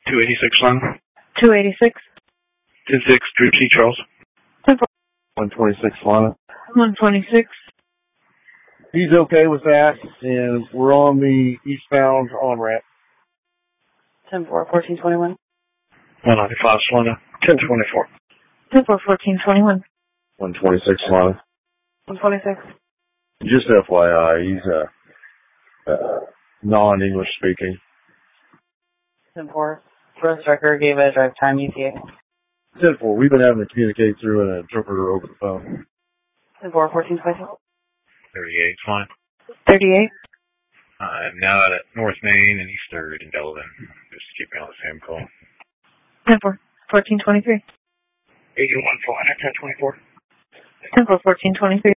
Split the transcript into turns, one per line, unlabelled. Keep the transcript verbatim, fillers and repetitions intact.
two eighty-six Lana.
two eighty-six.
ten six, Drew T. Charles.
ten four.
one twenty-six Lana.
one twenty-six.
He's okay with that, and we're on the eastbound on-ramp.
ten four, fourteen twenty-one.
one ninety-five Lana. ten twenty-four.
ten four, fourteen twenty-one.
one twenty-six Lana.
one twenty-six.
Just F Y I, he's uh, uh, non-English speaking.
ten four. Road Striker gave a drive time E T A.
ten four, we've been having to communicate through an interpreter over the phone.
ten four, fourteen twenty-two.
thirty-eight Lana.
thirty-eight.
I'm now at North Main and East third in Delavan. Just keep me on the same call.
ten four, fourteen twenty-three.
eighty-one Lana, ten twenty-four.
ten four, fourteen twenty-three.